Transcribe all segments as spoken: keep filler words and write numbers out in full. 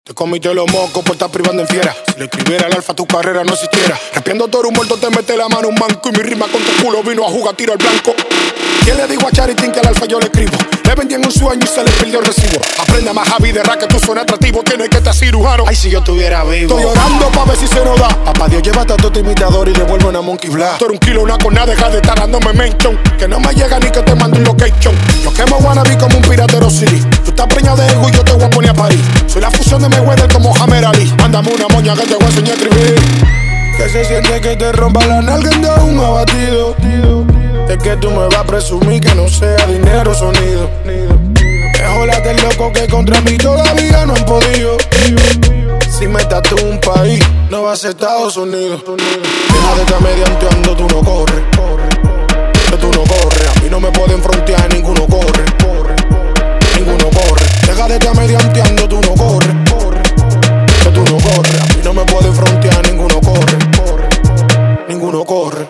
Te comiste los mocos por estar privando en fiera. Si le escribiera al alfa tu carrera no existiera. Rapiendo todo un muerto te mete la mano un manco. Y mi rima con tu culo vino a jugar tiro al blanco. ¿Quién le dijo a Charitín que al alfa yo le escribo? Le vendí en un sueño y se le perdió el recibo. Aprende más Javi de rap que tú suenas atractivo. Tienes que estar cirujano. Ay, si yo estuviera vivo. Estoy llorando pa' ver si se nos da. Papá Dios, llévate a todo tu imitador y devuelve una monkey blast. Tú eres un kilo, una con nada, deja de estar dándome mention. Que no me llega ni que te mande un location. Yo quemo wannabe como un piratero city. Tú estás preñado de ego y yo te voy a poner a parir. Soy la fusión de Mayweather como Hammer Ali. Mándame una moña que te voy a enseñar a escribir. Que se siente que te rompa la nalga en un abatido. Es que tú me vas a presumir que no sea dinero sonido. Mejor late el loco que contra mí todavía no han podido. Si me tatúo un país, no va a ser Estados Unidos. Deja de estar medianteando, tú no corres. Que tú no corres, a mí no me pueden frontear, ninguno corre. Ninguno corre. Deja de estar medianteando, tú no corres. Que tú no corres, a mí no me pueden frontear, ninguno corre. Ninguno corre.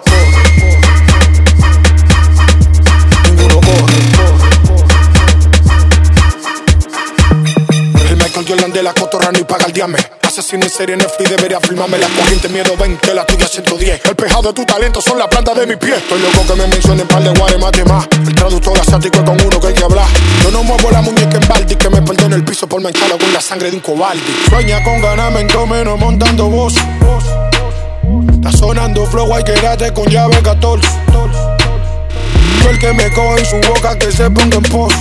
Jordan de la cotorra ni paga el diame. Asesino en serie Netflix debería filmarme. La corriente miedo veinte, la tuya ciento diez. El pejado de tu talento son la planta de mi pie. Estoy loco que me mencionen par de guares más de más. El traductor asiático es con uno que hay que hablar. Yo no muevo la muñeca en baldi. Que me perdone el piso por mancharlo con la sangre de un cobarde. Sueña con ganarme en menos montando voz. Está sonando flow, hay que quedarte con llave catorce. Yo el que me coge en su boca que se ponga en pos.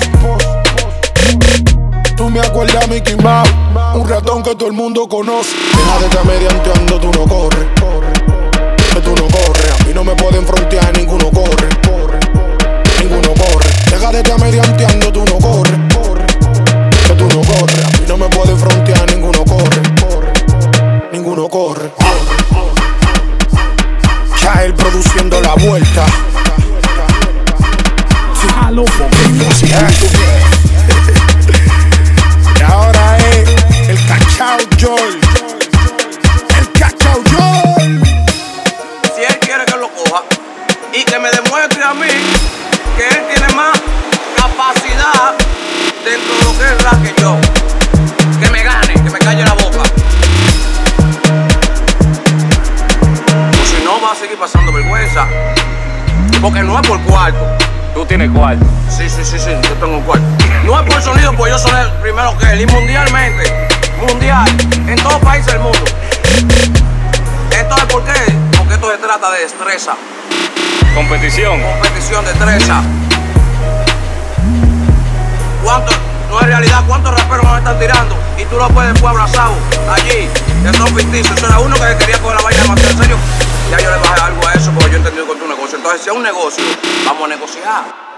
Tú me acuerdas a Mickey Mouse, un ratón que todo el mundo conoce. Deja de estar medianteando, tú no corres. Que tú no corres, a mí no me pueden frontear, ninguno corre. Ninguno corre. Deja de estar medianteando, tú no corres. Que tú no corres, a mí no me pueden frontear, ninguno corre. Ninguno corre. Chael produciendo la vuelta. Halo Y ahora es el Cachao Joy. El Cachao Joy. Si él quiere que lo coja y que me demuestre a mí que él tiene más capacidad dentro de lo que es rap que yo, que me gane, que me calle la boca. O si no, va a seguir pasando vergüenza. Porque no es por cuarto. Tú tienes cuarto. Sí, sí, sí, sí, yo tengo un cuarto. No es por sonido, pues yo soy el primero que él. Y mundialmente, mundial, en todos los países del mundo. Entonces, ¿por qué? Porque esto se trata de destreza. Competición. Competición, destreza. ¿Cuánto, no es realidad, cuántos raperos nos están tirando? Y tú lo puedes después abrazado allí, que son ficticios. Eso era uno que quería coger la vaina de más en serio. Ya yo le bajé algo a eso porque yo he entendido con tu negocio. Entonces, si es un negocio, vamos a negociar.